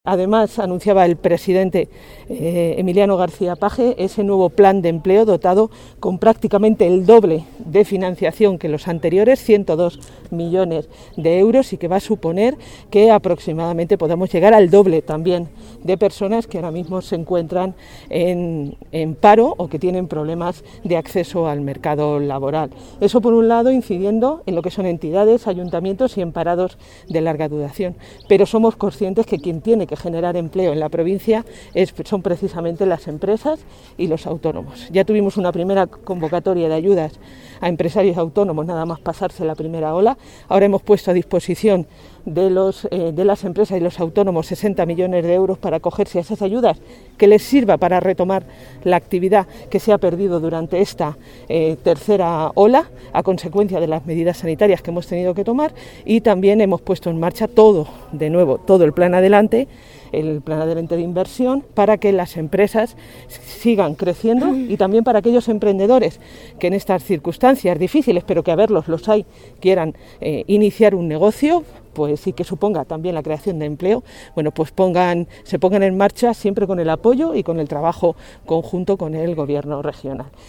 Además, anunciaba el presidente Emiliano García Paje ese nuevo plan de empleo dotado con prácticamente el doble de financiación que los anteriores, 102 millones de euros, y que va a suponer que aproximadamente podamos llegar al doble también de personas que ahora mismo se encuentran en paro o que tienen problemas de acceso al mercado laboral. Eso, por un lado, incidiendo en lo que son entidades, ayuntamientos y en parados de larga duración. Pero somos conscientes que quien tiene que generar empleo en la provincia son precisamente las empresas y los autónomos. Ya tuvimos una primera convocatoria de ayudas a empresarios autónomos, nada más pasarse la primera ola. Ahora hemos puesto a disposición de las empresas y los autónomos 60 millones de euros para acogerse a esas ayudas, que les sirva para retomar la actividad que se ha perdido durante esta tercera ola a consecuencia de las medidas sanitarias que hemos tenido que tomar, y también hemos puesto en marcha todo el plan adelante, el plan adelante de inversión, para que las empresas sigan creciendo y también para aquellos emprendedores que en estas circunstancias difíciles, pero que a verlos los hay, quieran iniciar un negocio, pues y que suponga también la creación de empleo, bueno, pues se pongan en marcha siempre con el apoyo y con el trabajo conjunto con el gobierno regional.